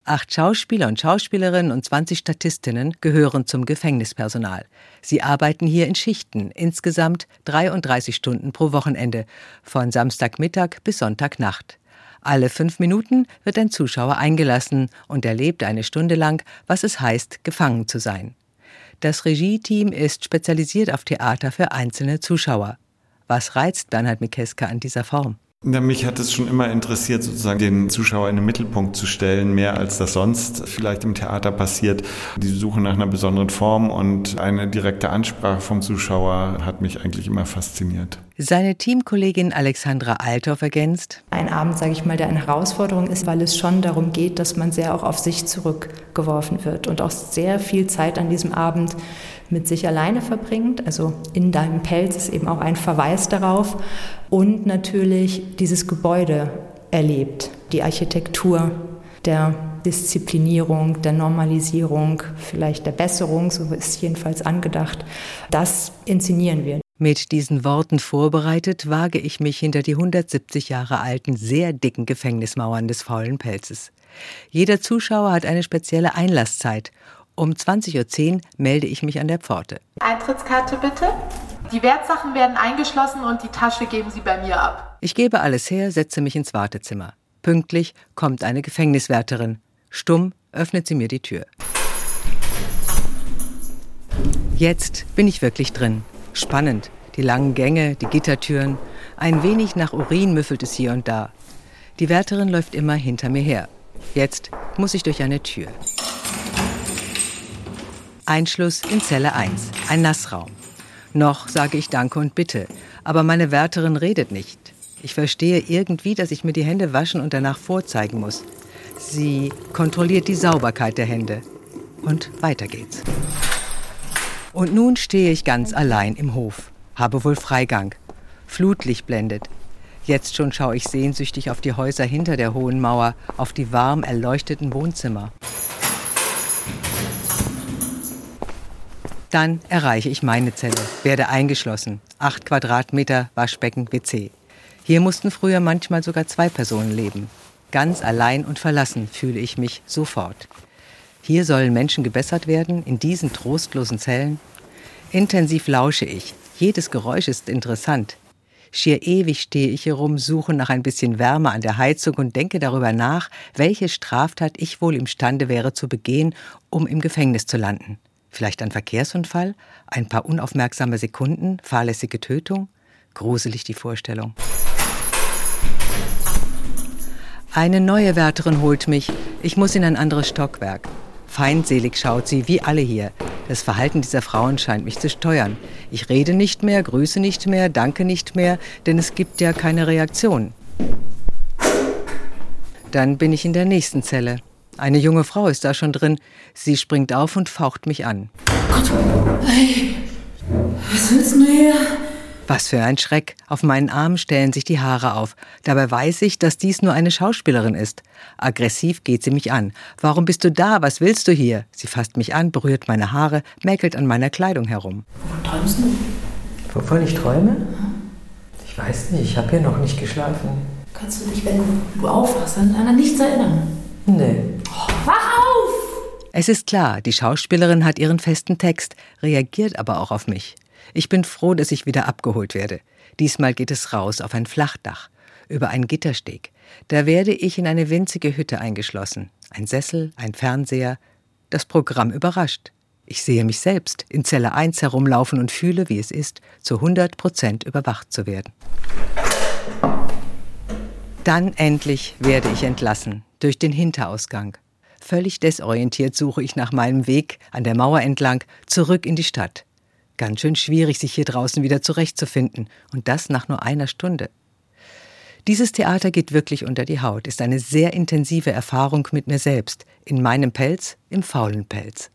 8 Schauspieler und Schauspielerinnen und 20 Statistinnen gehören zum Gefängnispersonal. Sie arbeiten hier in Schichten, insgesamt 33 Stunden pro Wochenende, von Samstagmittag bis Sonntagnacht. Alle 5 Minuten wird ein Zuschauer eingelassen und erlebt eine Stunde lang, was es heißt, gefangen zu sein. Das Regie-Team ist spezialisiert auf Theater für einzelne Zuschauer. Was reizt Bernhard Mikeska an dieser Form? Ja, mich hat es schon immer interessiert, sozusagen den Zuschauer in den Mittelpunkt zu stellen, mehr als das sonst vielleicht im Theater passiert. Die Suche nach einer besonderen Form und eine direkte Ansprache vom Zuschauer hat mich eigentlich immer fasziniert. Seine Teamkollegin Alexandra Althoff ergänzt: Ein Abend, sage ich mal, der eine Herausforderung ist, weil es schon darum geht, dass man sehr auch auf sich zurückgeworfen wird und auch sehr viel Zeit an diesem Abend mit sich alleine verbringt. Also in deinem Pelz ist eben auch ein Verweis darauf und natürlich dieses Gebäude erlebt, die Architektur der Disziplinierung, der Normalisierung, vielleicht der Besserung, so ist jedenfalls angedacht. Das inszenieren wir. Mit diesen Worten vorbereitet, wage ich mich hinter die 170 Jahre alten, sehr dicken Gefängnismauern des Faulen Pelzes. Jeder Zuschauer hat eine spezielle Einlasszeit. Um 20:10 Uhr melde ich mich an der Pforte. Eintrittskarte bitte. Die Wertsachen werden eingeschlossen und die Tasche geben Sie bei mir ab. Ich gebe alles her, setze mich ins Wartezimmer. Pünktlich kommt eine Gefängniswärterin. Stumm öffnet sie mir die Tür. Jetzt bin ich wirklich drin. Spannend. Die langen Gänge, die Gittertüren. Ein wenig nach Urin müffelt es hier und da. Die Wärterin läuft immer hinter mir her. Jetzt muss ich durch eine Tür. Einschluss in Zelle 1, ein Nassraum. Noch sage ich Danke und Bitte, aber meine Wärterin redet nicht. Ich verstehe irgendwie, dass ich mir die Hände waschen und danach vorzeigen muss. Sie kontrolliert die Sauberkeit der Hände. Und weiter geht's. Und nun stehe ich ganz allein im Hof, habe wohl Freigang. Flutlicht blendet. Jetzt schon schaue ich sehnsüchtig auf die Häuser hinter der hohen Mauer, auf die warm erleuchteten Wohnzimmer. Dann erreiche ich meine Zelle, werde eingeschlossen. 8 Quadratmeter, Waschbecken, WC. Hier mussten früher manchmal sogar 2 Personen leben. Ganz allein und verlassen fühle ich mich sofort. Hier sollen Menschen gebessert werden, in diesen trostlosen Zellen. Intensiv lausche ich. Jedes Geräusch ist interessant. Schier ewig stehe ich hier rum, suche nach ein bisschen Wärme an der Heizung und denke darüber nach, welche Straftat ich wohl imstande wäre zu begehen, um im Gefängnis zu landen. Vielleicht ein Verkehrsunfall? Ein paar unaufmerksame Sekunden? Fahrlässige Tötung? Gruselig die Vorstellung. Eine neue Wärterin holt mich. Ich muss in ein anderes Stockwerk. Feindselig schaut sie, wie alle hier. Das Verhalten dieser Frauen scheint mich zu steuern. Ich rede nicht mehr, grüße nicht mehr, danke nicht mehr, denn es gibt ja keine Reaktion. Dann bin ich in der nächsten Zelle. Eine junge Frau ist da schon drin. Sie springt auf und faucht mich an. Gott, hey, was willst du hier? Was für ein Schreck. Auf meinen Armen stellen sich die Haare auf. Dabei weiß ich, dass dies nur eine Schauspielerin ist. Aggressiv geht sie mich an. Warum bist du da? Was willst du hier? Sie fasst mich an, berührt meine Haare, mäkelt an meiner Kleidung herum. Wovon träumst du? Wovon ich träume? Ich weiß nicht, ich habe hier noch nicht geschlafen. Kannst du dich, wenn du aufwachst, an nichts erinnern? Nee. Oh, wach auf! Es ist klar, die Schauspielerin hat ihren festen Text, reagiert aber auch auf mich. Ich bin froh, dass ich wieder abgeholt werde. Diesmal geht es raus auf ein Flachdach, über einen Gittersteg. Da werde ich in eine winzige Hütte eingeschlossen. Ein Sessel, ein Fernseher. Das Programm überrascht. Ich sehe mich selbst in Zelle 1 herumlaufen und fühle, wie es ist, zu 100% überwacht zu werden. Dann endlich werde ich entlassen, durch den Hinterausgang. Völlig desorientiert suche ich nach meinem Weg an der Mauer entlang zurück in die Stadt. Ganz schön schwierig, sich hier draußen wieder zurechtzufinden. Und das nach nur einer Stunde. Dieses Theater geht wirklich unter die Haut, ist eine sehr intensive Erfahrung mit mir selbst, in meinem Pelz, im faulen Pelz.